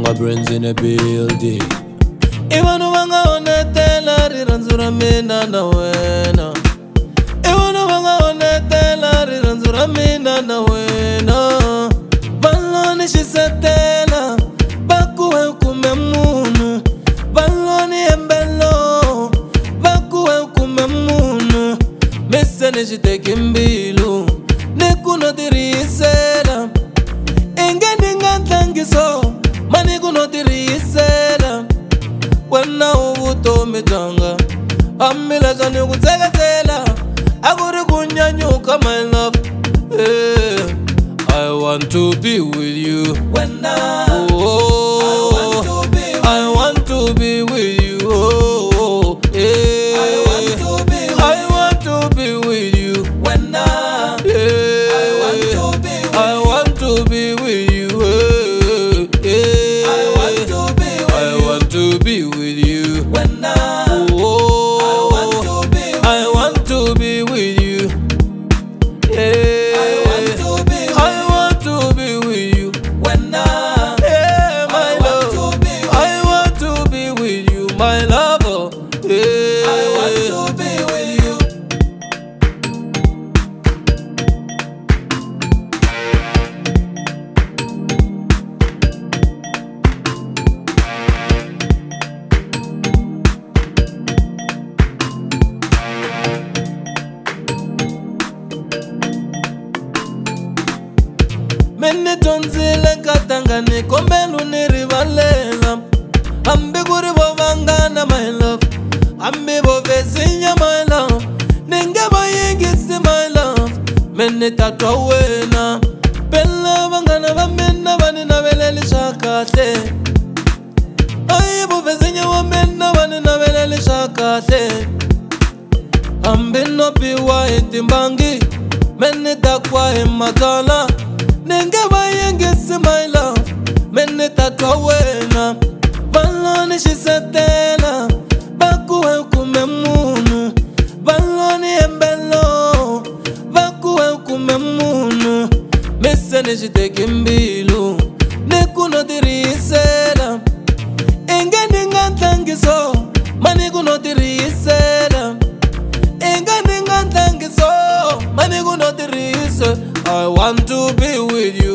brains in a building. Ivanu vanga onetela rirhandzu ra mina na wena. Ivanu vanga onetela rirhandzu ra mina na wena. Valoni xisetela vakuwe kume munhu. Valoni embelo vakuwe kume munhu. Mise ni xiteki mbilu ni kuno tirhisela. Inge ni nga tlangiso mani kuno tirhisela. Wena u vutomi byanga ambila xani ku tseketela a ku ri ku nyanyuka my love. I want to be with you. Wena I want to be with you. I want to be with you. Wena I want to be with you. I want to be with you. Wena I want to be with you. I want to be with you. Wena my love. I want to be with you, my lover. I want to be with you. Mene tonzile katangani kombelu ni rivalela. Ambi kuri bo vangana my love. Ambi bo vesinya my love. Ninge bo yingisi my love. Mene tatwa wena. Bella vangana va mina vani na veleli shakate. Ayi bo vesinya wa mina vani na veleli shakate. Ambi no piwa itimbangi. Mene takwa imatala. Ninge bayengisi my love. Mene tatwa wena. Valoni xisetela vakuwe kume munhu. Valoni embelo vakuwe kume munhu. Mise ni xiteki mbilu ni kuno tirhisela. Inge ni nga tlangiso mani kuno tirhisela. Inge ni nga tlangiso mani kuno tirhisela. I want to be with you.